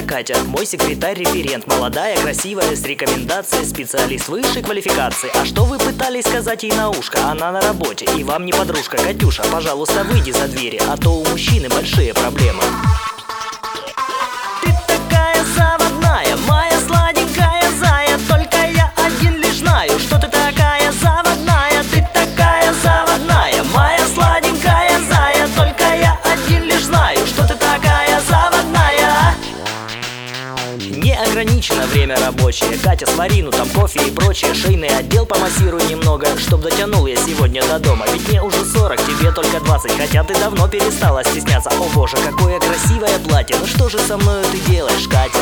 Катя, мой секретарь-референт. Молодая, красивая, с рекомендацией, специалист высшей квалификации. А что вы пытались сказать ей на ушко? Она на работе и вам не подружка. Катюша, пожалуйста, выйди за двери, а то у мужчины большие проблемы. Ты такая заводная, моя сладенькая зая, только я один лишь знаю, что ты такая заводная. Ты такая заводная, моя сладенькая зая, только я один лишь знаю, что ты такая заводная. Не ограничено время рабочее. Катя, свари, ну там кофе и прочее. Шейный отдел помассируй немного, чтоб дотянул я сегодня до дома. Ведь мне уже 40, тебе только 20, хотя ты давно перестала стесняться. О боже, какое красивое платье. Ну что же со мною ты делаешь, Катя?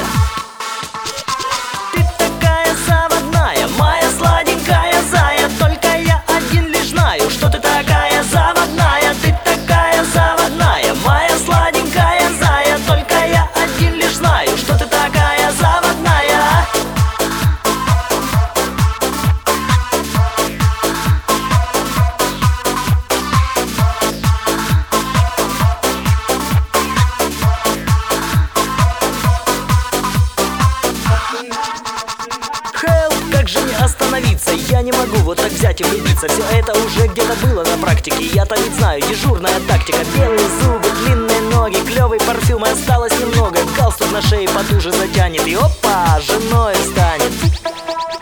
Ты такая заводная, моя сладенькая зая, только я один лишь знаю, что ты такая заводная. Ты такая заводная, моя сладенькая зая, только я один лишь знаю, что ты такая заводная. Как же не остановиться? Я не могу вот так взять и влюбиться. Все это уже где-то было на практике. Я-то ведь знаю, дежурная тактика. Белые зубы, длинные ноги, клевый парфюм, и осталось немного. Галстук на шее потуже затянет, и опа, женой станет.